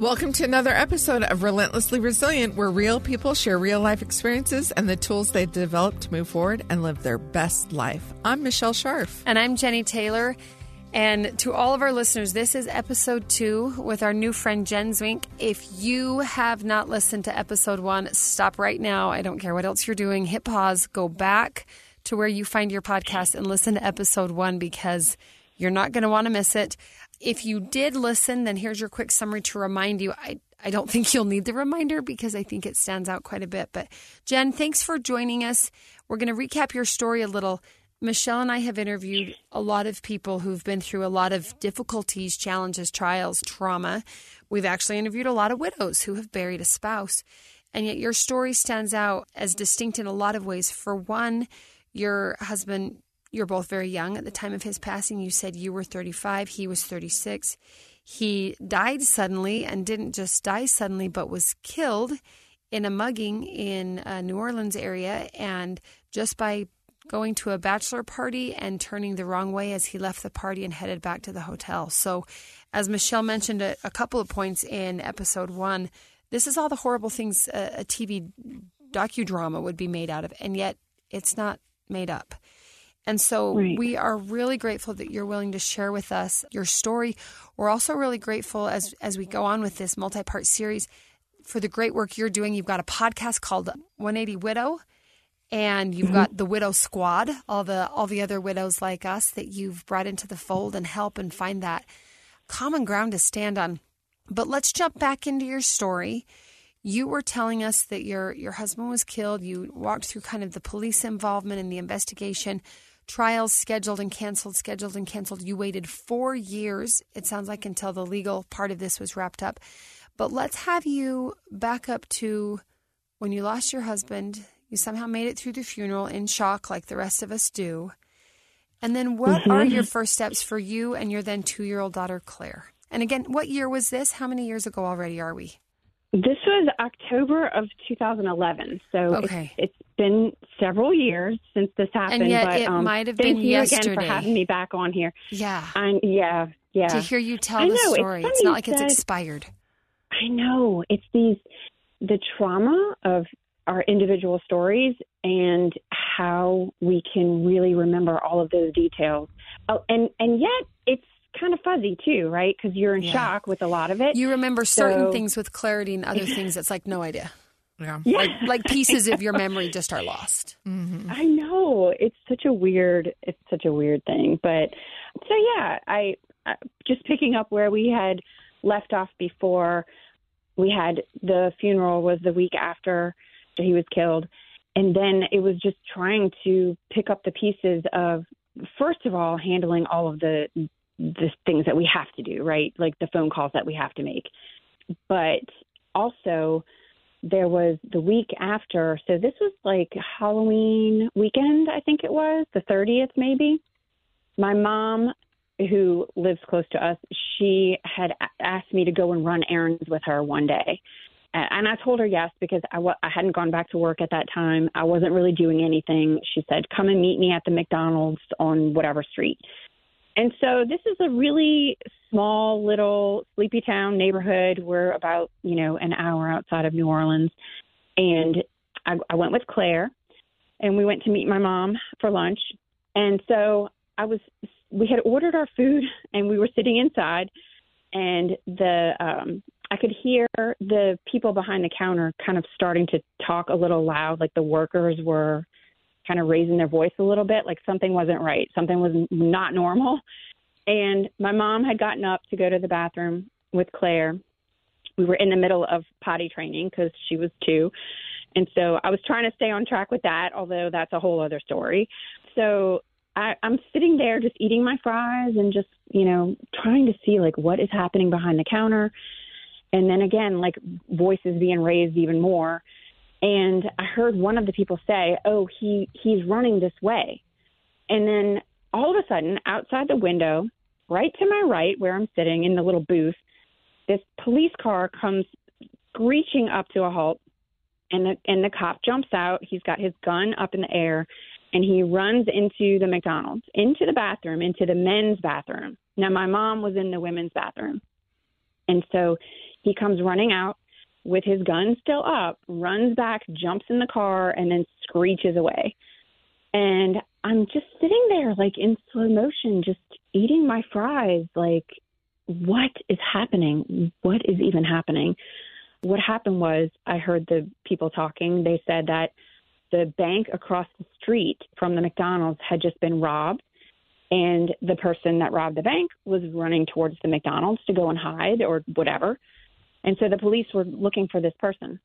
Welcome to another episode of Relentlessly Resilient, where real people share real life experiences and the tools they've developed to move forward and live their best life. I'm Michelle Scharf. And I'm Jenny Taylor. And to all of our listeners, this is episode 2 with our new friend Jen Zwink. If you have not listened to episode 1, stop right now. I don't care what else you're doing. Hit pause, go back to where you find your podcast and listen to episode 1 because you're not going to want to miss it. If you did listen, then here's your quick summary to remind you. I don't think you'll need the reminder because I think it stands out quite a bit. But Jen, thanks for joining us. We're going to recap your story a little. Michelle and I have interviewed a lot of people who've been through a lot of difficulties, challenges, trials, trauma. We've actually interviewed a lot of widows who have buried a spouse. And yet your story stands out as distinct in a lot of ways. For one, your husband, you're both very young at the time of his passing. You said you were 35, he was 36. He died suddenly, and didn't just die suddenly, but was killed in a mugging in New Orleans area, and just by going to a bachelor party and turning the wrong way as he left the party and headed back to the hotel. So as Michelle mentioned a couple of points in episode 1, this is all the horrible things a TV docudrama would be made out of, and yet it's not made up. And so we are really grateful that you're willing to share with us your story. We're also really grateful as we go on with this multi-part series for the great work you're doing. You've got a podcast called 180 Widow, and you've got the Widow Squad, all the other widows like us that you've brought into the fold and help and find that common ground to stand on. But let's jump back into your story. You were telling us that your husband was killed. You walked through kind of the police involvement in the investigation. Trials scheduled and canceled. You waited 4 years, it sounds like, until the legal part of this was wrapped up. But let's have you back up to when you lost your husband. You somehow made it through the funeral in shock like the rest of us do. And then what are your first steps for you and your then 2-year-old daughter, Claire? And again, what year was this? How many years ago already are we? This was October of 2011, so it's been several years since this happened. And yet but, it might have been yesterday. Thank you again for having me back on here. Yeah. Yeah. To hear you tell the story. It's not like it's expired. I know. It's the trauma of our individual stories and how we can really remember all of those details. Oh, and yet it's kind of fuzzy too, right? Because you're in shock with a lot of it. You remember certain things with clarity and other things that's like no idea. Yeah. Like pieces of your memory just are lost. Mm-hmm. I know. It's such a weird thing. But so yeah, I just picking up where we had left off before. We had the funeral was the week after he was killed. And then it was just trying to pick up the pieces of, first of all, handling all of the things that we have to do, right? Like the phone calls that we have to make. But also there was the week after. So this was like Halloween weekend, I think it was, the 30th maybe. My mom, who lives close to us, she had asked me to go and run errands with her one day. And I told her yes, because I hadn't gone back to work at that time. I wasn't really doing anything. She said, come and meet me at the McDonald's on whatever street. And so this is a really small little sleepy town neighborhood. We're about, an hour outside of New Orleans. And I went with Claire, and we went to meet my mom for lunch. And so we had ordered our food, and we were sitting inside, and I could hear the people behind the counter kind of starting to talk a little loud, like the workers were kind of raising their voice a little bit, like something wasn't right. Something was not normal. And my mom had gotten up to go to the bathroom with Claire. We were in the middle of potty training because she was 2. And so I was trying to stay on track with that, although that's a whole other story. So I'm sitting there just eating my fries and just, trying to see like what is happening behind the counter. And then again, like voices being raised even more. And I heard one of the people say, oh, he's running this way. And then all of a sudden, outside the window, right to my right, where I'm sitting in the little booth, this police car comes screeching up to a halt. And the cop jumps out. He's got his gun up in the air, and he runs into the McDonald's, into the bathroom, into the men's bathroom. Now, my mom was in the women's bathroom. And so He comes running out with his gun still up, runs back, jumps in the car, and then screeches away. And I'm just sitting there, like, in slow motion, just eating my fries, like, what is happening? What is even happening? What happened was I heard the people talking. They said that the bank across the street from the McDonald's had just been robbed, and the person that robbed the bank was running towards the McDonald's to go and hide or whatever. And so the police were looking for this person.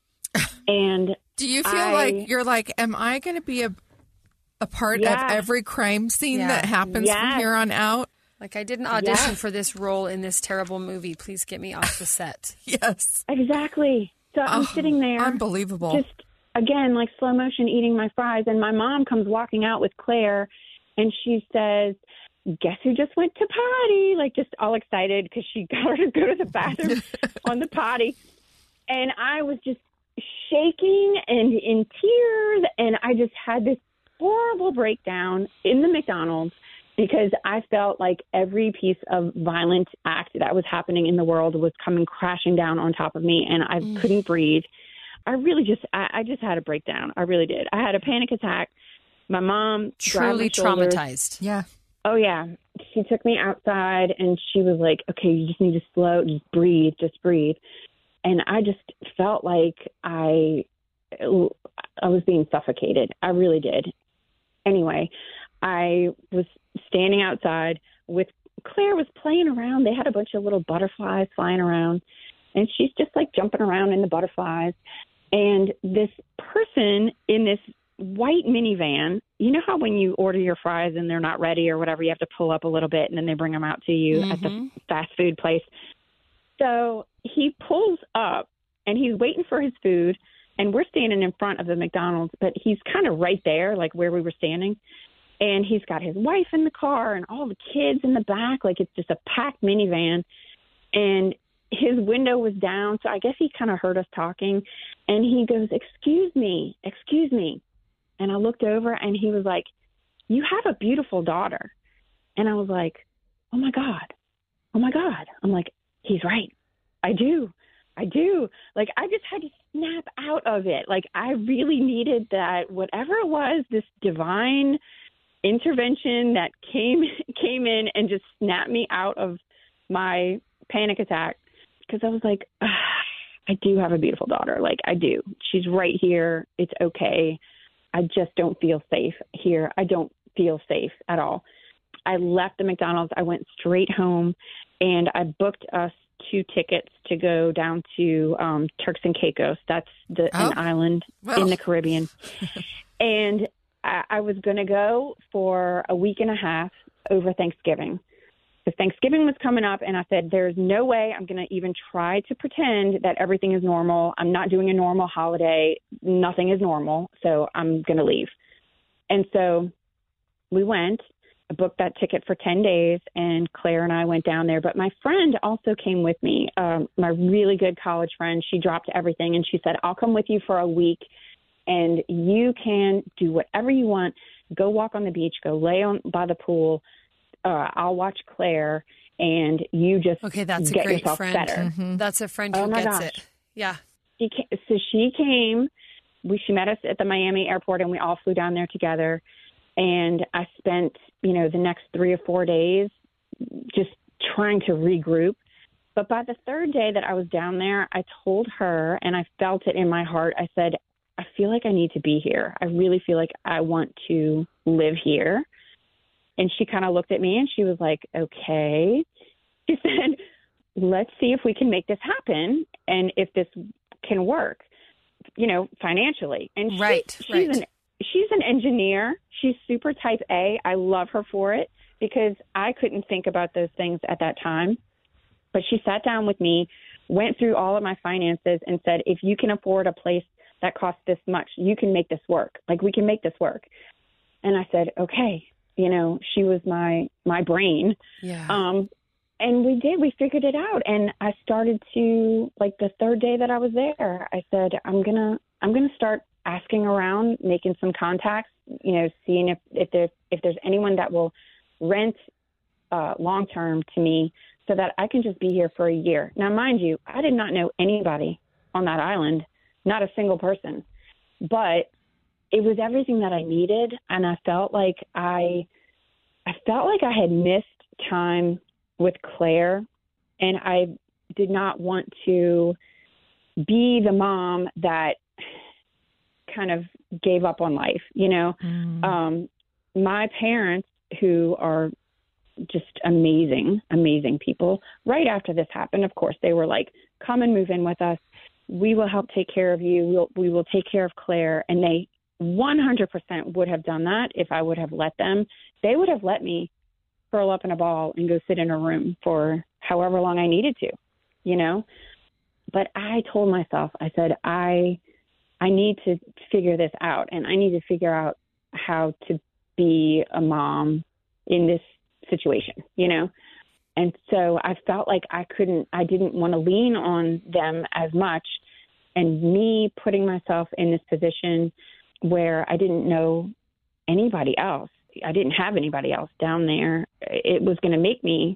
And do you feel like you're like, am I going to be a part of every crime scene that happens from here on out? Like, I didn't audition for this role in this terrible movie. Please get me off the set. Yes. Exactly. So I'm sitting there. Unbelievable. Just, again, like slow motion eating my fries. And my mom comes walking out with Claire, and she says, guess who just went to potty? Like, just all excited because she got her to go to the bathroom on the potty. And I was just shaking and in tears. And I just had this horrible breakdown in the McDonald's because I felt like every piece of violent act that was happening in the world was coming crashing down on top of me, and I couldn't breathe. I really just, I just had a breakdown. I really did. I had a panic attack. My mom truly traumatized. Yeah. Oh, yeah. She took me outside, and she was like, okay, you just need to just breathe. And I just felt like I was being suffocated. I really did. Anyway, I was standing outside with Claire was playing around. They had a bunch of little butterflies flying around, and she's just like jumping around in the butterflies. And this person in this white minivan, you know how when you order your fries and they're not ready or whatever, you have to pull up a little bit and then they bring them out to you at the fast food place. So he pulls up and he's waiting for his food, and we're standing in front of the McDonald's, but he's kind of right there, like where we were standing. And he's got his wife in the car and all the kids in the back. Like, it's just a packed minivan. And his window was down, so I guess he kind of heard us talking. And he goes, excuse me. And I looked over, and he was like, you have a beautiful daughter. And I was like, oh, my God. I'm like, he's right. I do. Like, I just had to snap out of it. Like, I really needed that, whatever it was, this divine intervention that came in and just snapped me out of my panic attack, because I was like, I do have a beautiful daughter. Like, I do. She's right here. It's okay. I just don't feel safe here. I don't feel safe at all. I left the McDonald's. I went straight home, and I booked us 2 tickets to go down to Turks and Caicos. That's an island in the Caribbean. And I was going to go for a week and a half over Thanksgiving. Because Thanksgiving was coming up, and I said, there's no way I'm going to even try to pretend that everything is normal. I'm not doing a normal holiday. Nothing is normal, so I'm going to leave. And so we went. I booked that ticket for 10 days, and Claire and I went down there. But my friend also came with me, my really good college friend. She dropped everything, and she said, I'll come with you for a week, and you can do whatever you want. Go walk on the beach. Go lay by the pool. I'll watch Claire, and you just that's get a great yourself friend. better. Mm-hmm. That's a friend who gets it. Yeah. She came. She met us at the Miami airport, and we all flew down there together. And I spent, the next 3 or 4 days just trying to regroup. But by the third day that I was down there, I told her, and I felt it in my heart, I said, I feel like I need to be here. I really feel like I want to live here. And she kind of looked at me, and she was like, okay. She said, let's see if we can make this happen and if this can work, financially. And she's an engineer. She's super type A. I love her for it because I couldn't think about those things at that time. But she sat down with me, went through all of my finances, and said, if you can afford a place that costs this much, you can make this work. Like, we can make this work. And I said, okay. She was my brain. Yeah. And we did. We figured it out. And I started to, like, the third day that I was there, I said, I'm gonna start asking around, making some contacts, seeing if there's anyone that will rent long term to me so that I can just be here for a year. Now, mind you, I did not know anybody on that island, not a single person, but it was everything that I needed. And I felt like I had missed time with Claire, and I did not want to be the mom that kind of gave up on life, you know. My parents, who are just amazing people, right after this happened, of course, they were like, come and move in with us. We will help take care of you. We will take care of Claire. And they 100% would have done that if I would have let them. They would have let me curl up in a ball and go sit in a room for however long I needed to, you know. But I told myself, I said, I need to figure this out, and I need to figure out how to be a mom in this situation, you know? And so I felt like I didn't want to lean on them as much, and me putting myself in this position where I didn't know anybody else. I didn't have anybody else down there. It was going to make me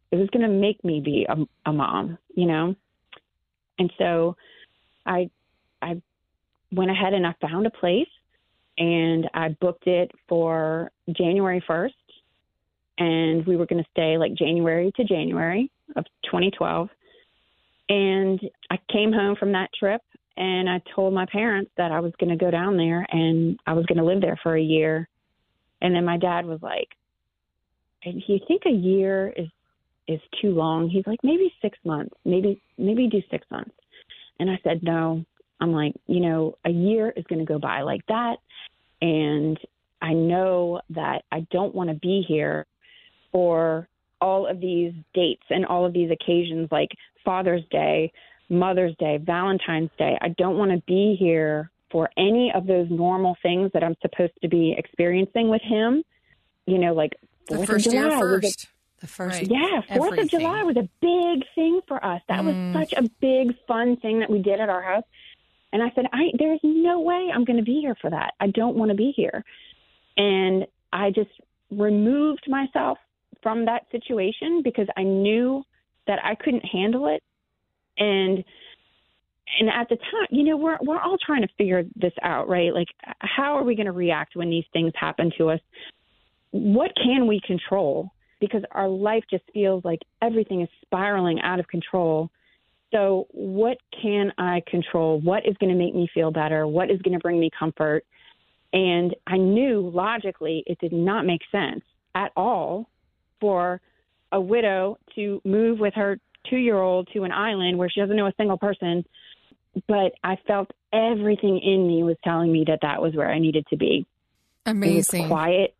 be a mom, you know? And so I went ahead and I found a place, and I booked it for January 1st. And we were going to stay like January to January of 2012. And I came home from that trip, and I told my parents that I was going to go down there and I was going to live there for a year. And then my dad was like, do you think a year is too long? He's like, maybe 6 months, maybe do 6 months. And I said, no. I'm like, you know, a year is going to go by like that. And I know that I don't want to be here for all of these dates and all of these occasions like Father's Day, Mother's Day, Valentine's Day. I don't want to be here for any of those normal things that I'm supposed to be experiencing with him. You know, like the first year first. The first, right. Yeah, 4th of July was a big thing for us. That was such a big, fun thing that we did at our house. And I said, there's no way I'm going to be here for that. I don't want to be here. And I just removed myself from that situation because I knew that I couldn't handle it. And at the time, you know, we're all trying to figure this out, right? Like, how are we going to react when these things happen to us? What can we control? Because our life just feels like everything is spiraling out of control. So what can I control? What is going to make me feel better? What is going to bring me comfort? And I knew logically it did not make sense at all for a widow to move with her 2-year-old to an island where she doesn't know a single person. But I felt everything in me was telling me that that was where I needed to be. Amazing. It was quiet.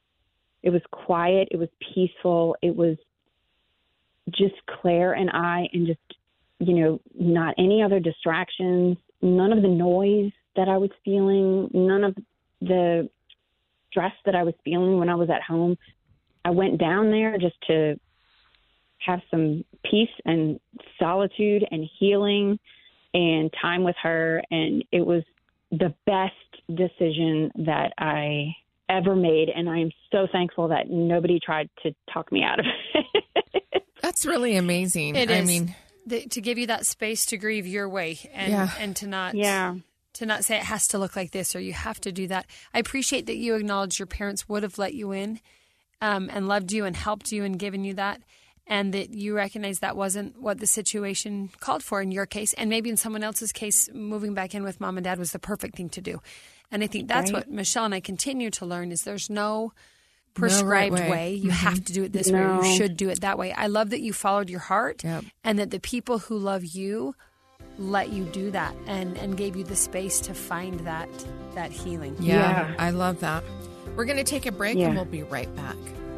It was peaceful. It was just Claire and I, and just, you know, not any other distractions, none of the noise that I was feeling, none of the stress that I was feeling when I was at home. I went down there just to have some peace and solitude and healing and time with her. And it was the best decision that I ever made. And I am so thankful that nobody tried to talk me out of it. That's really amazing. It is. I mean, to give you that space to grieve your way and to not say it has to look like this or you have to do that. I appreciate that you acknowledge your parents would have let you in and loved you and helped you and given you that, and that you recognize that wasn't what the situation called for in your case, and maybe in someone else's case, moving back in with mom and dad was the perfect thing to do. And I think that's what Michelle and I continue to learn is there's no prescribed way. You have to do it this way. Or you should do it that way. I love that you followed your heart and that the people who love you let you do that and gave you the space to find that healing. Yeah, I love that. We're going to take a break and we'll be right back.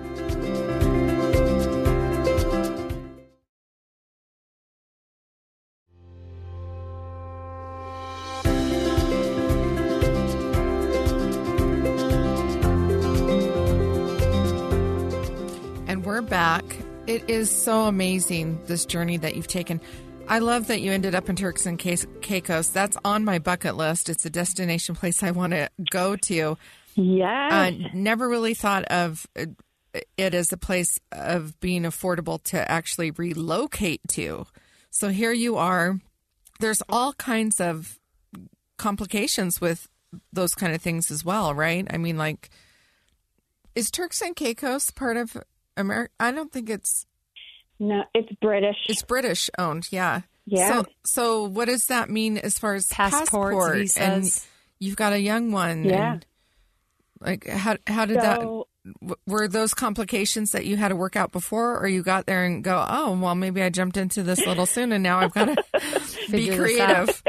We're back. It is so amazing, this journey that you've taken. I love that you ended up in Turks and Caicos. That's on my bucket list. It's a destination place I want to go to. Yes. Never really thought of it as a place of being affordable to actually relocate to. So here you are. There's all kinds of complications with those kind of things as well, right? I mean, like, is Turks and Caicos part of America? I don't think it's. No, it's British. It's British owned, yeah. Yeah. So what does that mean as far as Passports, visas. And you've got a young one. Yeah. And, like, how did that? Were those complications that you had to work out before, or you got there and go, oh, well, maybe I jumped into this a little soon, and now I've got to be creative.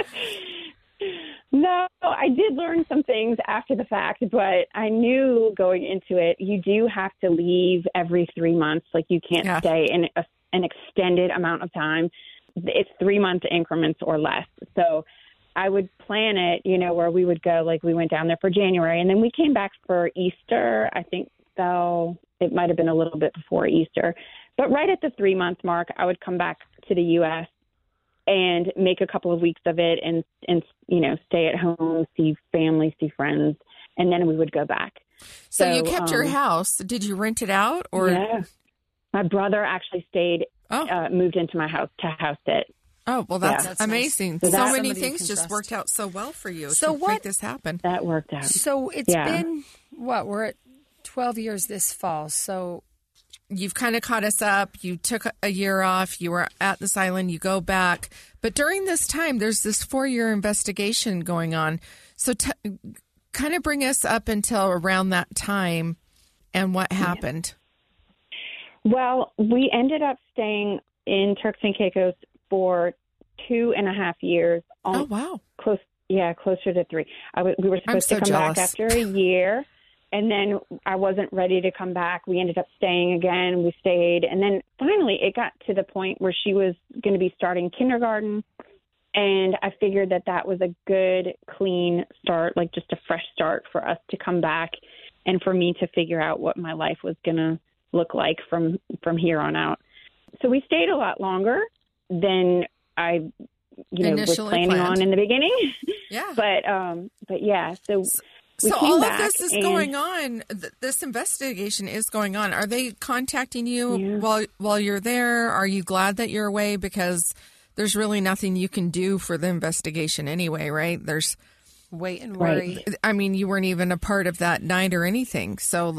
No, I did learn some things after the fact, but I knew going into it, you do have to leave every 3 months. Like, you can't stay in an extended amount of time. It's 3-month increments or less. So I would plan it, where we would go, like, we went down there for January, and then we came back for Easter. I think, though, it might have been a little bit before Easter. But right at the 3-month mark, I would come back to the U.S. and make a couple of weeks of it and stay at home, see family, see friends, and then we would go back. So you kept your house. Did you rent it out? Or yeah. My brother actually stayed, moved into my house to house it. Oh, well, that's amazing. Nice. So many things just worked out so well for you to make this happen. That worked out. So it's been, we're at 12 years this fall, so... You've kind of caught us up. You took a year off. You were at this island. You go back. But during this time, there's this 4-year investigation going on. So kind of bring us up until around that time and what happened. Well, we ended up staying in Turks and Caicos for 2.5 years. Oh, wow. Closer to 3. We were supposed to come back after a year. And then I wasn't ready to come back. We ended up staying again. We stayed. And then finally it got to the point where she was going to be starting kindergarten. And I figured that was a good, clean start, like just a fresh start for us to come back and for me to figure out what my life was going to look like from here on out. So we stayed a lot longer than I was planning on in the beginning. Yeah. But yeah, so all of this is going on. This investigation is going on. Are they contacting you while you're there? Are you glad that you're away? Because there's really nothing you can do for the investigation anyway, right? There's wait and worry. Right. I mean, you weren't even a part of that night or anything. So,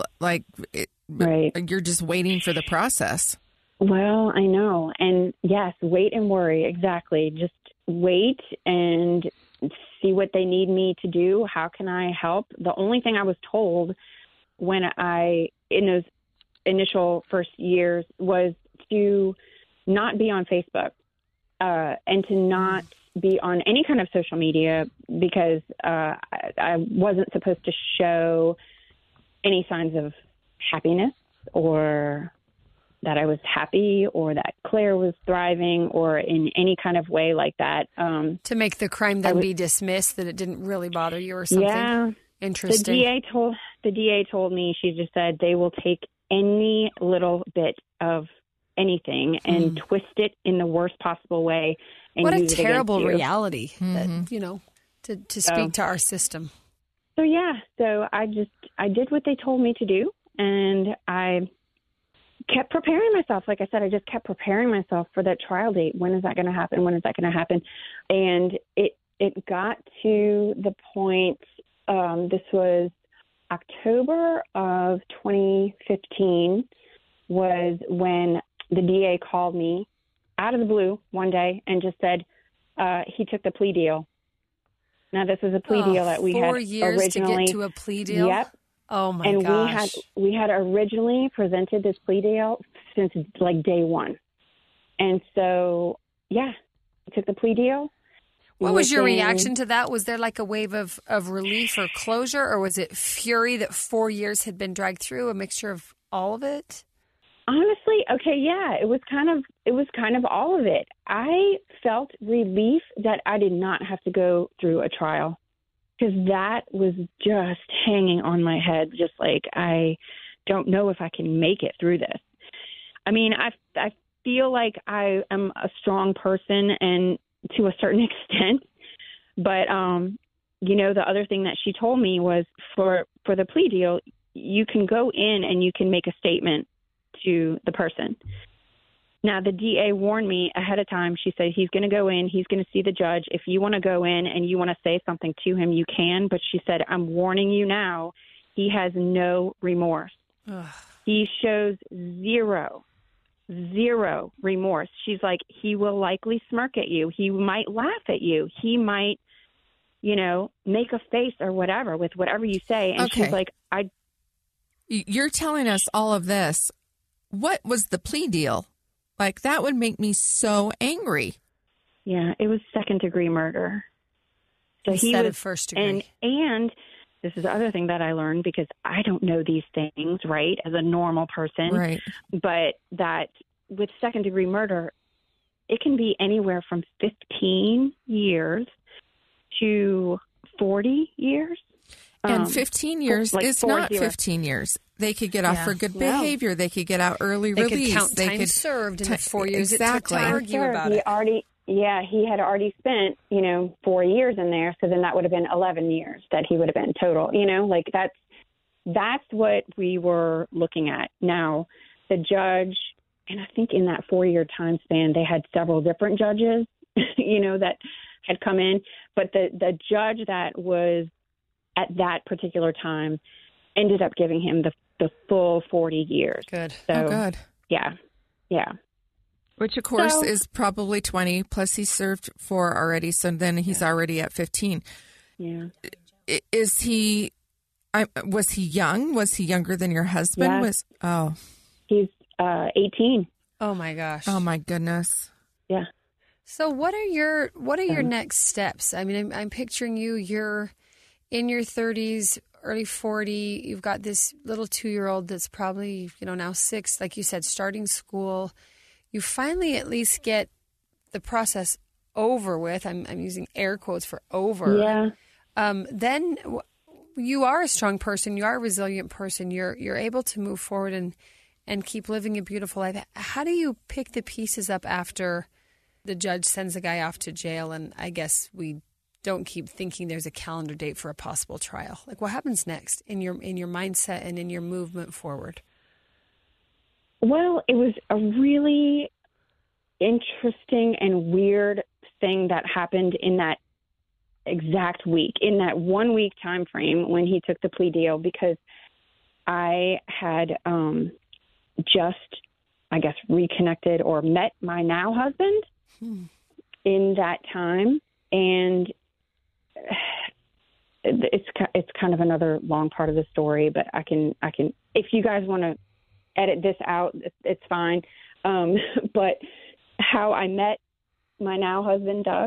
you're just waiting for the process. Well, I know. And yes, wait and worry. Exactly. Just wait and see what they need me to do. How can I help? The only thing I was told in those initial first years was to not be on Facebook and to not be on any kind of social media because I wasn't supposed to show any signs of happiness or that I was happy or that Claire was thriving or in any kind of way like that. To make the crime then be dismissed, that it didn't really bother you or something? Yeah. Interesting. The DA told me, she just said they will take any little bit of anything and twist it in the worst possible way. And what a use terrible it reality that, to speak to our system. So I did what they told me to do, and I kept preparing myself. Like I said, I just kept preparing myself for that trial date. When is that going to happen? When is that going to happen? And it got to the point, this was October of 2015 was when the DA called me out of the blue one day and just said he took the plea deal. Now, this was a plea deal that we had 4 years originally. to get to a plea deal? Yep. Oh, my gosh. And we had originally presented this plea deal since, like, day one. And so, we took the plea deal. What was your reaction to that? Was there, like, a wave of relief or closure, or was it fury that 4 years had been dragged through, a mixture of all of it? Honestly, it was kind of all of it. I felt relief that I did not have to go through a trial. Because that was just hanging on my head, just like, I don't know if I can make it through this. I mean, I feel like I am a strong person and to a certain extent, but, the other thing that she told me was for the plea deal, you can go in and you can make a statement to the person. Now, the DA warned me ahead of time. She said, he's going to go in. He's going to see the judge. If you want to go in and you want to say something to him, you can. But she said, I'm warning you now, he has no remorse. Ugh. He shows zero remorse. She's like, he will likely smirk at you. He might laugh at you. He might, make a face or whatever with whatever you say. And Okay. she's like, You're telling us all of this. What was the plea deal? Like, that would make me so angry. yeah, it was second-degree murder. So Instead of first degree. And this is the other thing that I learned, because I don't know these things, right, as a normal person. Right. But that with second-degree murder, it can be anywhere from 15 years to 40 years. And 15 years like is 40. not 15 years. They could get off Yeah. for good No. behavior. They could get out early They release. could count time served in the 4 years Exactly. it took to argue about it. He had already spent, 4 years in there. So then that would have been 11 years that he would have been total, like that's what we were looking at. Now, the judge, and I think in that 4-year time span, they had several different judges, that had come in. But the judge that was at that particular time ended up giving him the full 40 years. Good. So, Oh, good. yeah. Which, of course, So- is probably 20, plus he served 4 already, so then he's already at 15. Yeah. Was he young? Was he younger than your husband? Yeah. He's 18. Oh my gosh. Oh, my goodness. Yeah. So what are your next steps? I mean, I'm picturing you're in your 30s, early 40. You've got this little 2-year-old that's probably, now 6, like you said, starting school. You finally at least get the process over with. I'm using air quotes for over. Yeah. Then you are a strong person. You are a resilient person. You're able to move forward and keep living a beautiful life. How do you pick the pieces up after the judge sends the guy off to jail? And I guess we don't keep thinking there's a calendar date for a possible trial. Like, what happens next in your mindset and in your movement forward? Well, it was a really interesting and weird thing that happened in that exact week, in that 1 week time frame when he took the plea deal, because I had just, I guess, reconnected or met my now husband in that time. And it's kind of another long part of the story, but I can, if you guys want to edit this out, it's fine. But how I met my now husband, Doug.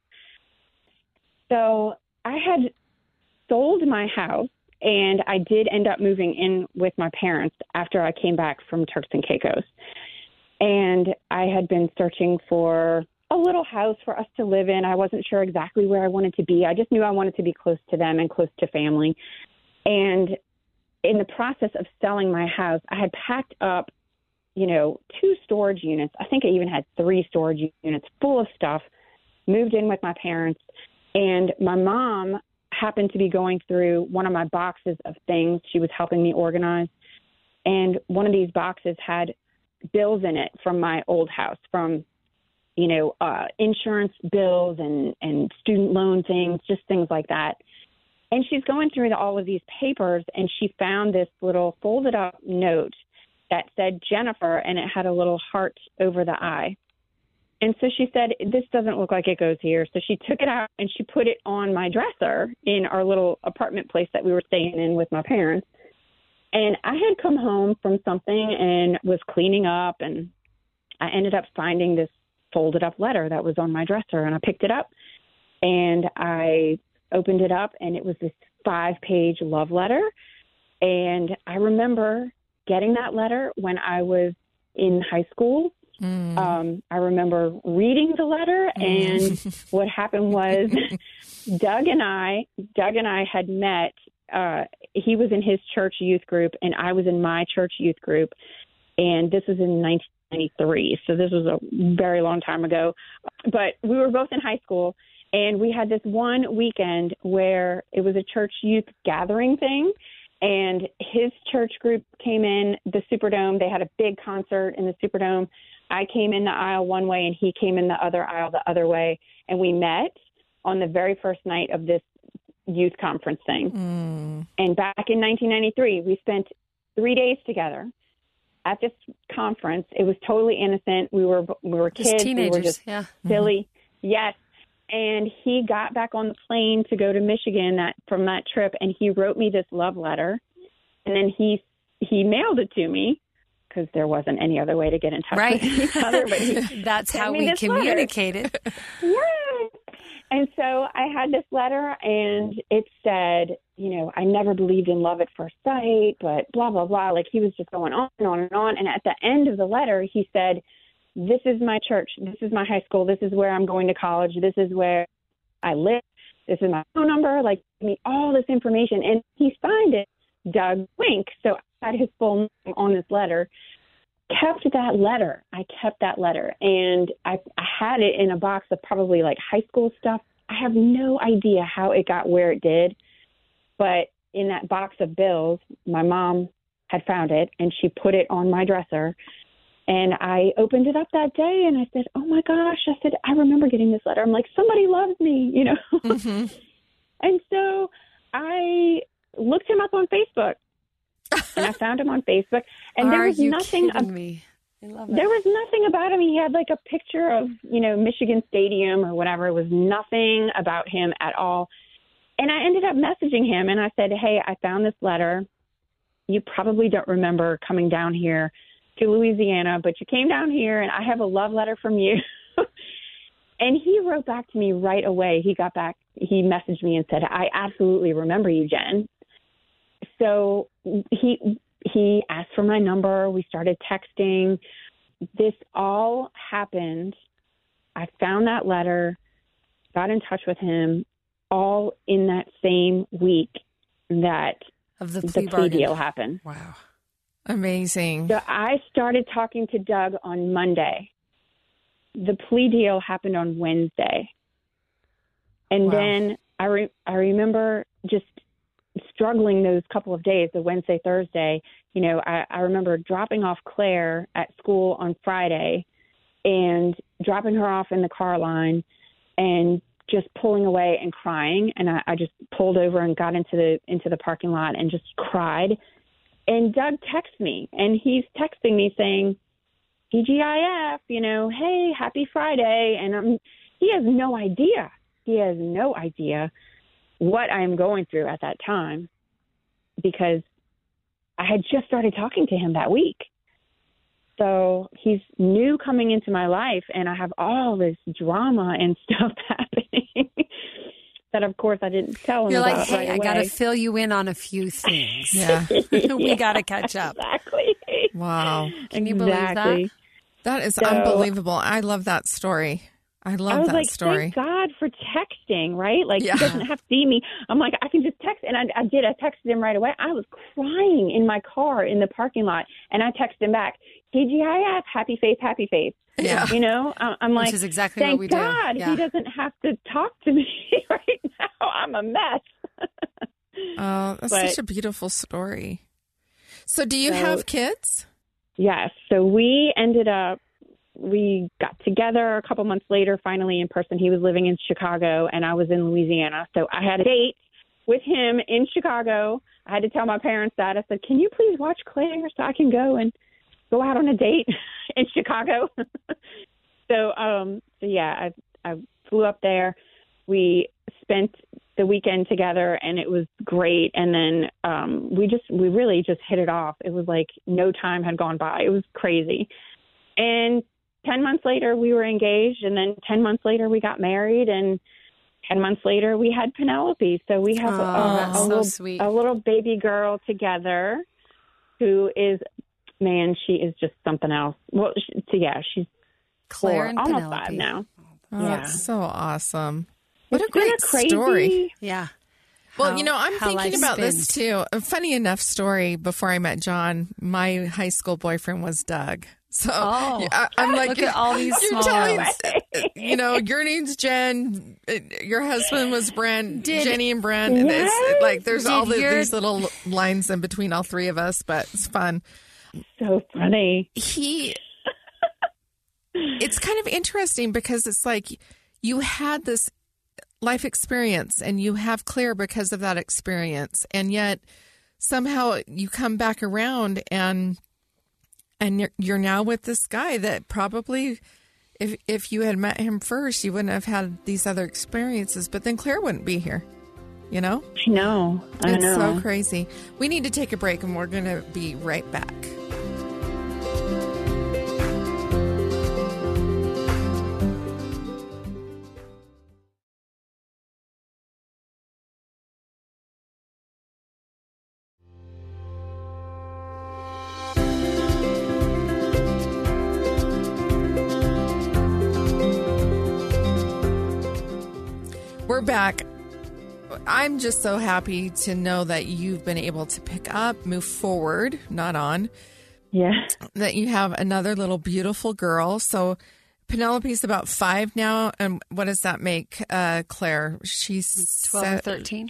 So I had sold my house, and I did end up moving in with my parents after I came back from Turks and Caicos. And I had been searching for a little house for us to live in. I wasn't sure exactly where I wanted to be. I just knew I wanted to be close to them and close to family. And in the process of selling my house, I had packed up, 2 storage units. I think I even had 3 storage units full of stuff, moved in with my parents. And my mom happened to be going through one of my boxes of things she was helping me organize. And one of these boxes had bills in it from my old house, from, insurance bills and student loan things, just things like that. And she's going through all of these papers, and she found this little folded up note that said Jennifer, and it had a little heart over the I. And so she said, this doesn't look like it goes here. So she took it out and she put it on my dresser in our little apartment place that we were staying in with my parents. And I had come home from something and was cleaning up, and I ended up finding this folded up letter that was on my dresser, and I picked it up and I opened it up, and it was this 5-page love letter. And I remember getting that letter when I was in high school. I remember reading the letter, and what happened was Doug and I had met. He was in his church youth group, and I was in my church youth group, and this was in 1993. So this was a very long time ago. But we were both in high school, and we had this one weekend where it was a church youth gathering thing, And his church group came in the Superdome. They had a big concert in the Superdome. I came in the aisle one way and he came in the other aisle the other way. And we met on the very first night of this youth conference thing. And back in 1993, we spent 3 days together at this conference. It was totally innocent. We were kids. Just teenagers. We were just silly. Yes. And he got back on the plane to go to Michigan from that trip, and he wrote me this love letter. And then he mailed it to me because there wasn't any other way to get in touch with each other. But that's how we communicated. Yes. And so I had this letter, and it said, I never believed in love at first sight, but blah, blah, blah. Like, he was just going on and on and on. And at the end of the letter, he said, this is my church. This is my high school. This is where I'm going to college. This is where I live. This is my phone number. Like, give me all this information. And he signed it, Doug Wink. So I had his full name on this letter. Kept that letter. I kept that letter. And I had it in a box of probably like high school stuff. I have no idea how it got where it did. But in that box of bills, my mom had found it, and she put it on my dresser. And I opened it up that day, and I said, oh, my gosh. I said, I remember getting this letter. I'm like, somebody loves me, Mm-hmm. And so I looked him up on Facebook, and I found him on Facebook. And there was nothing. Me? I love it. There was nothing about him. He had like a picture of, Michigan Stadium or whatever. It was nothing about him at all. And I ended up messaging him, and I said, hey, I found this letter. You probably don't remember coming down here to Louisiana, but you came down here, and I have a love letter from you. And he wrote back to me right away. He got back. He messaged me and said, I absolutely remember you, Jen. So he asked for my number. We started texting. This all happened. I found that letter, got in touch with him, all in that same week that of the plea deal happened. Wow. Amazing. So I started talking to Doug on Monday. The plea deal happened on Wednesday. And then I remember just struggling those couple of days, the Wednesday, Thursday. I remember dropping off Claire at school on Friday and dropping her off in the car line and just pulling away and crying. And I just pulled over and got into the parking lot and just cried. And Doug texts me, and he's texting me saying, TGIF, hey, happy Friday. And he has no idea. He has no idea what I'm going through at that time, because I had just started talking to him that week. So he's new coming into my life, and I have all this drama and stuff happening that, of course, I didn't tell him You're about like, hey, right I away. got to fill you in on a few things. Yeah. We got to catch up. Exactly. Wow. Can you believe that? That is unbelievable. I love that story. I love that story. Thank God for texting, right? Like, Yeah. He doesn't have to see me. I'm like, I can just text. And I did. I texted him right away. I was crying in my car in the parking lot. And I texted him back, TGIF, happy face, happy face. Yeah. I'm like, Which is exactly thank what we do. God Yeah. he doesn't have to talk to me right now. I'm a mess. Oh, that's such a beautiful story. So do you have kids? Yes. So we got together a couple months later, finally in person. He was living in Chicago and I was in Louisiana. So I had a date with him in Chicago. I had to tell my parents that. I said, can you please watch Claire so I can go out on a date in Chicago? So yeah, I flew up there. We spent the weekend together and it was great. And then we really just hit it off. It was like no time had gone by. It was crazy. And 10 months later, we were engaged, and then 10 months later, we got married, and 10 months later, we had Penelope. So we have a little baby girl together who is, man, she is just something else. Well, she's Claire and almost Penelope. 5 now. Oh, Yeah. that's so awesome. What It's a great been crazy story. Yeah. Well, I'm how thinking life about this spins. too. A funny enough story, before I met John, my high school boyfriend was Doug. So I'm like, look at all these you're small telling, worlds. your name's Jen, your husband was Jenny and Brent. And it's like, there's all these little lines in between all three of us, but it's fun. So funny. It's kind of interesting because it's like you had this life experience and you have Claire because of that experience. And yet somehow you come back around and you're now with this guy that probably if you had met him first, you wouldn't have had these other experiences, but then Claire wouldn't be here, I know. I know. It's so crazy. We need to take a break and we're going to be right back. We're back. I'm just so happy to know that you've been able to pick up, move forward, not on. Yeah. That you have another little beautiful girl. So Penelope's about 5 now. And what does that make Claire? She's 12 or 13?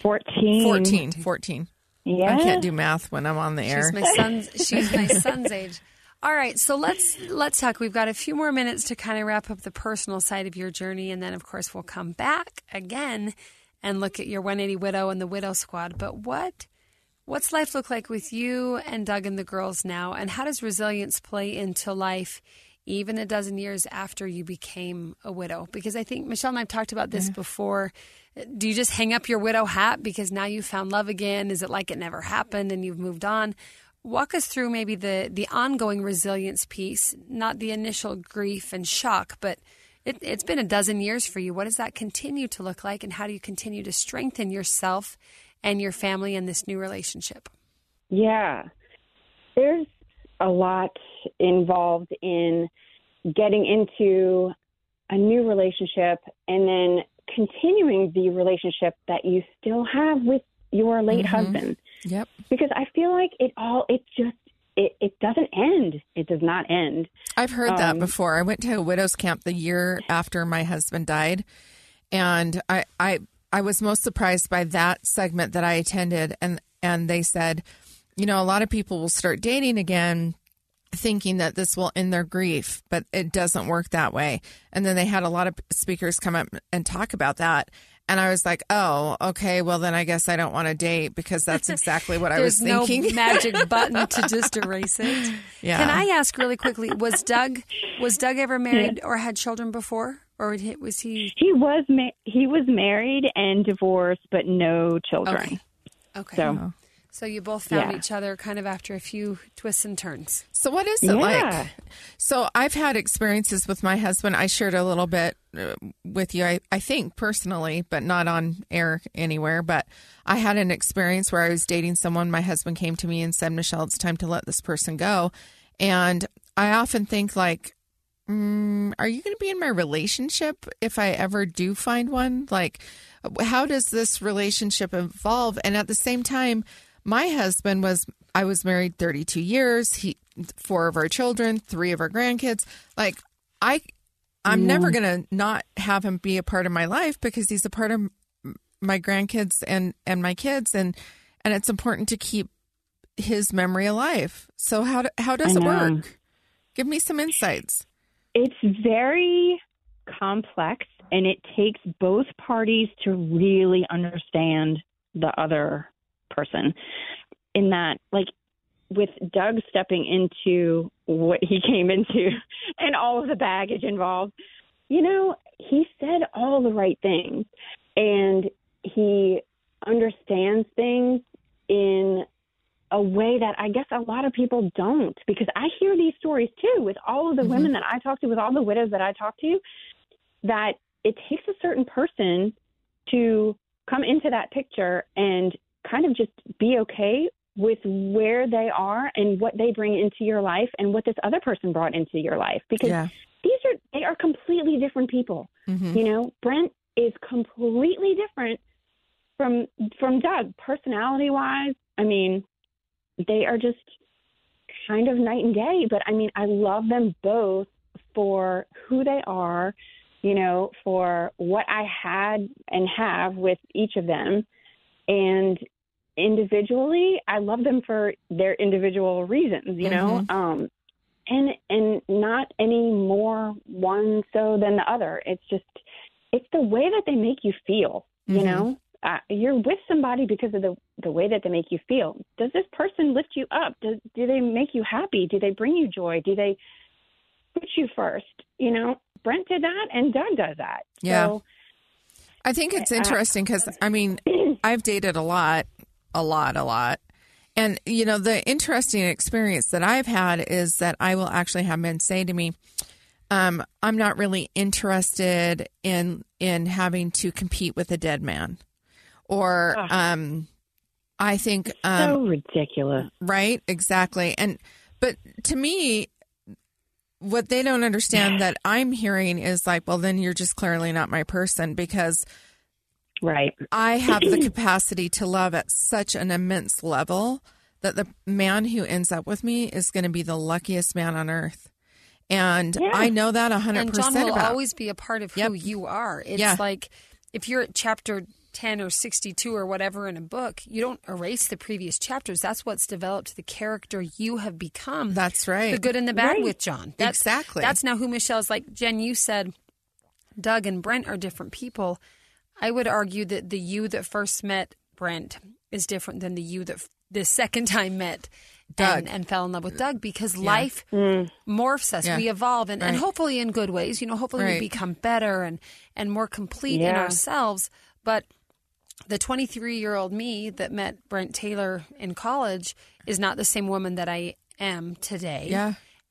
14. Yeah. I can't do math when I'm on the air. She's my son's age. All right, so let's talk. We've got a few more minutes to kind of wrap up the personal side of your journey, and then, of course, we'll come back again and look at your 180 Widow and the Widow Squad. But what's life look like with you and Doug and the girls now, and how does resilience play into life even a dozen years after you became a widow? Because I think Michelle and I have talked about this before. Do you just hang up your widow hat because now you found love again? Is it like it never happened and you've moved on? Walk us through maybe the ongoing resilience piece, not the initial grief and shock, but it's been a dozen years for you. What does that continue to look like, and how do you continue to strengthen yourself and your family in this new relationship? Yeah. There's a lot involved in getting into a new relationship and then continuing the relationship that you still have with your late husband. Yep. Because I feel like it doesn't end. It does not end. I've heard that before. I went to a widow's camp the year after my husband died, and I was most surprised by that segment that I attended, and they said, a lot of people will start dating again thinking that this will end their grief, but it doesn't work that way. And then they had a lot of speakers come up and talk about that. And I was like, oh, okay, well, then I guess I don't want to date because that's exactly what I was thinking. There's no magic button to just erase it. Yeah. Can I ask really quickly, was Doug ever married or had children before? Or was he? He was married and divorced, but no children. Okay. So you both found each other kind of after a few twists and turns. So what is it like? So I've had experiences with my husband. I shared a little bit with you, I think personally, but not on air anywhere. But I had an experience where I was dating someone. My husband came to me and said, Michelle, it's time to let this person go. And I often think like, are you going to be in my relationship if I ever do find one? Like, how does this relationship evolve? And at the same time, my husband I was married 32 years. 4 of our children, 3 of our grandkids. Like I'm never going to not have him be a part of my life because he's a part of my grandkids and my kids. And it's important to keep his memory alive. So how does it work? Give me some insights. It's very complex, and it takes both parties to really understand the other person. In that, like, with Doug stepping into what he came into and all of the baggage involved, he said all the right things, and he understands things in a way that I guess a lot of people don't, because I hear these stories too with all of the women that I talk to, with all the widows that I talk to, that it takes a certain person to come into that picture and kind of just be okay with where they are and what they bring into your life and what this other person brought into your life, because they are completely different people. Brent is completely different from Doug, personality wise, I mean, they are just kind of night and day. But I mean, I love them both for who they are, you know, for what I had and have with each of them. And individually, I love them for their individual reasons, you know, and not any more one so than the other. It's the way that they make you feel, you know. You're with somebody because of the way that they make you feel. Does this person lift you up? Do they make you happy? Do they bring you joy? Do they put you first? You know, Brent did that and Doug does that. Yeah. So, I think it's interesting because, I mean, I've dated a lot. And, you know, the interesting experience that I've had is that I will actually have men say to me, I'm not really interested in having to compete with a dead man. Or I think so ridiculous. Right? Exactly. But to me, what they don't understand that I'm hearing is like, well, then you're just clearly not my person, because right. I have the capacity to love at such an immense level that the man who ends up with me is going to be the luckiest man on earth. And I know that 100% And John will about. always be a part of who you are. It's like if you're at chapter 10 or 62 or whatever in a book, you don't erase the previous chapters. That's what's developed the character you have become. That's right. The good and the bad with John. Exactly. That's now who Michelle's like. Jen, you said Doug and Brent are different people. I would argue that the you that first met Brent is different than the you that the second time met Doug and fell in love with Doug, because life morphs us. We evolve, and hopefully in good ways. You know, hopefully we become better and more complete in ourselves. But the 23-year-old me that met Brent Taylor in college is not the same woman that I am today. Yeah.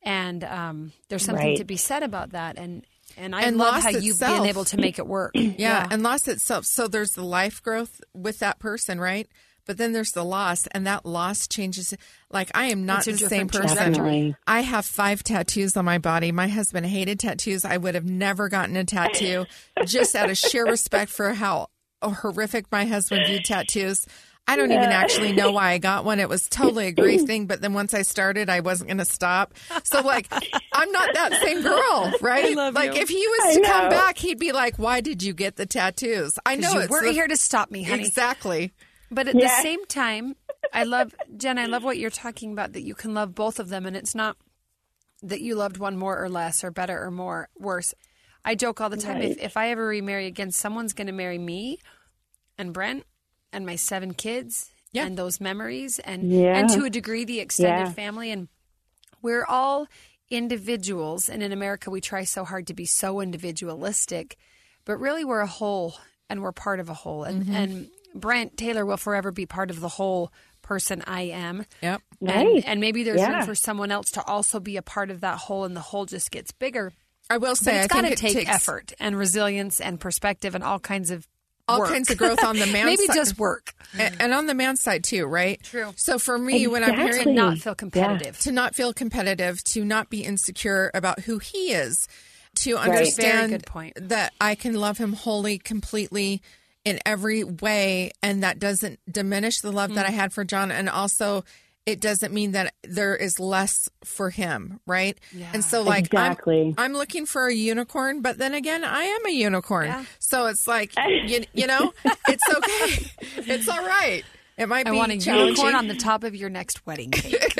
And there's something to be said about that. And I love how you've been able to make it work. And lost itself. So there's the life growth with that person, right? But then there's the loss, and that loss changes. Like, I am not the same person. Definitely. I have 5 tattoos on my body. My husband hated tattoos. I would have never gotten a tattoo just out of sheer respect for how horrific my husband viewed tattoos. I don't even actually know why I got one. It was totally a grief thing. But then once I started, I wasn't going to stop. So, like, I'm not that same girl, right? I love like, you. if he was to come back, he'd be like, why did you get the tattoos? I know you weren't here to stop me, honey. Exactly. But at the same time, I love what you're talking about, that you can love both of them. And it's not that you loved one more or less or better or worse. I joke all the time, if I ever remarry again, someone's going to marry me and Brent and my 7 kids and those memories and to a degree the extended family. And we're all individuals. And in America, we try so hard to be so individualistic. But really, we're a whole, and we're part of a whole. And Brent Taylor will forever be part of the whole person I am. Yep. And maybe there's room for someone else to also be a part of that whole, and the whole just gets bigger. I will say, it's got to take effort and resilience and perspective and all kinds of growth on the man's maybe side. just work. And on the man's side too, right? True. So for me, when I'm hearing to not feel competitive. To not feel competitive, to not be insecure about who he is, to understand Very good point. that I can love him wholly, completely, in every way, and that doesn't diminish the love that I had for John, and also it doesn't mean that there is less for him, right? Yeah. And so, like, I'm looking for a unicorn, but then again, I am a unicorn. Yeah. So it's like, you know, it's okay. It's all right. It might be I want a unicorn on the top of your next wedding cake.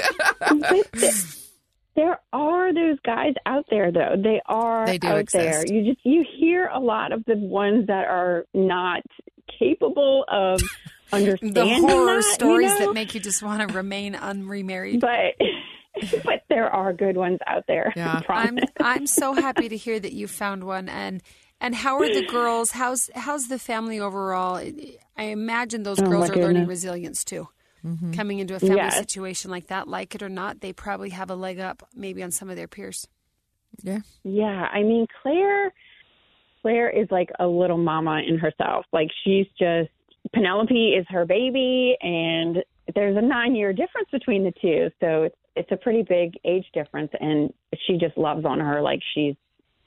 There are those guys out there, though. They do out exist. There. You hear a lot of the ones that are not capable of understanding the horror that, stories that make you just want to remain unremarried. But there are good ones out there. Yeah. I'm so happy to hear that you found one. And how are the girls? How's the family overall? I imagine those girls are learning resilience too. Mm-hmm. Coming into a family situation like that, like it or not, they probably have a leg up maybe on some of their peers. Yeah. Yeah. I mean, Claire is like a little mama in herself. Like, she's just, Penelope is her baby, and there's a 9-year difference between the two. So it's a pretty big age difference, and she just loves on her like she's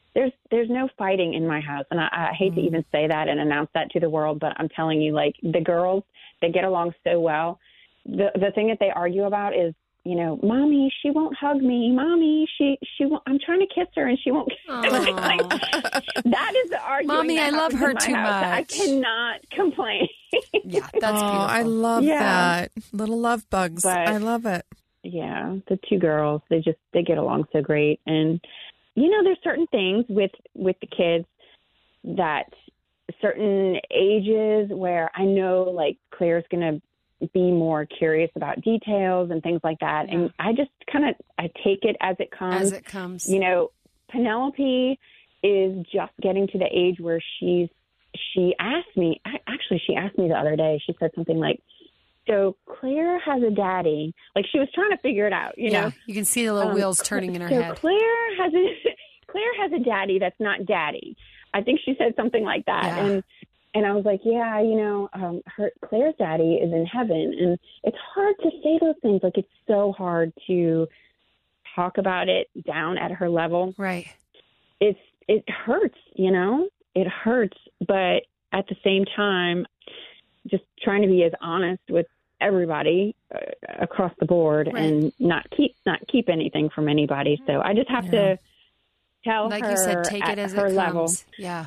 there's no fighting in my house. And I hate to even say that and announce that to the world, but I'm telling you, like, the girls, they get along so well. The thing that they argue about is, you know, Mommy, she won't hug me. Mommy, she won't, I'm trying to kiss her and she won't kiss me. Like, that is the argument. Mommy, I love her too much. I cannot complain. Yeah, that's beautiful. I love that. Little love bugs. But, I love it. Yeah, the two girls, they get along so great. And, you know, there's certain things with the kids that certain ages where I know, like, Claire's going to be more curious about details and things like that. Yeah. And I just I take it as it comes. As it comes. You know, Penelope is just getting to the age where she asked me the other day, she said something like, so Claire has a daddy. Like, she was trying to figure it out, you know. You can see the little wheels turning in her head. Claire has a daddy that's not daddy. I think she said something like that. Yeah. And I was like, yeah, you know, Claire's daddy is in heaven. And it's hard to say those things. Like, it's so hard to talk about it down at her level. Right. It hurts, you know. It hurts. But at the same time, just trying to be as honest with everybody across the board, right, and not keep anything from anybody. So I just have to tell like her, you said, take it as her it level. comes. Yeah.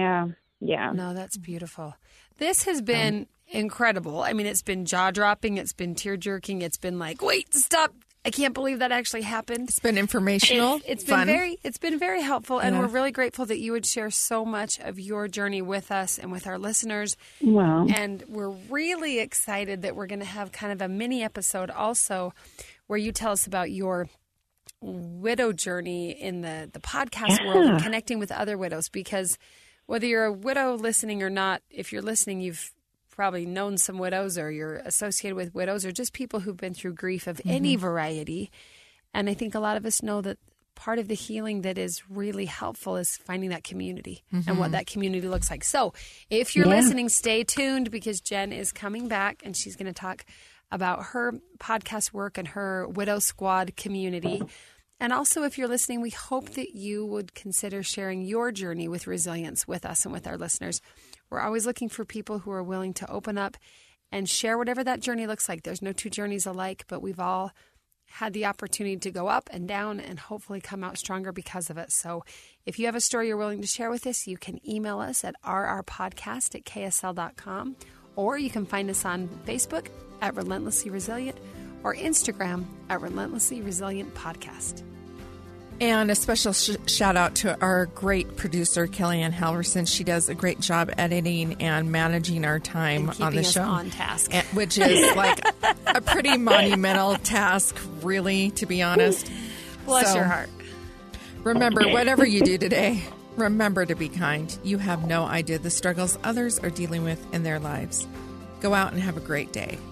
No, that's beautiful. This has been incredible. I mean, it's been jaw-dropping. It's been tear-jerking. It's been like, wait, stop. I can't believe that actually happened. It's been informational. It's fun. been very helpful, and we're really grateful that you would share so much of your journey with us and with our listeners. Wow. And we're really excited that we're going to have kind of a mini episode also where you tell us about your widow journey in the podcast world and connecting with other widows, because whether you're a widow listening or not, if you're listening, you've probably known some widows, or you're associated with widows, or just people who've been through grief of any variety. And I think a lot of us know that part of the healing that is really helpful is finding that community and what that community looks like. So if you're listening, stay tuned, because Jen is coming back and she's going to talk about her podcast work and her Widow Squad community. And also, if you're listening, we hope that you would consider sharing your journey with resilience with us and with our listeners. We're always looking for people who are willing to open up and share whatever that journey looks like. There's no two journeys alike, but we've all had the opportunity to go up and down and hopefully come out stronger because of it. So if you have a story you're willing to share with us, you can email us at rrpodcast@ksl.com, or you can find us on Facebook at Relentlessly Resilient, or Instagram at Relentlessly Resilient Podcast. And a special shout out to our great producer, Kellyanne Halverson. She does a great job editing and managing our time on the show. On task. Which is like a pretty monumental task, really, to be honest. Bless your heart. Remember, whatever you do today, remember to be kind. You have no idea the struggles others are dealing with in their lives. Go out and have a great day.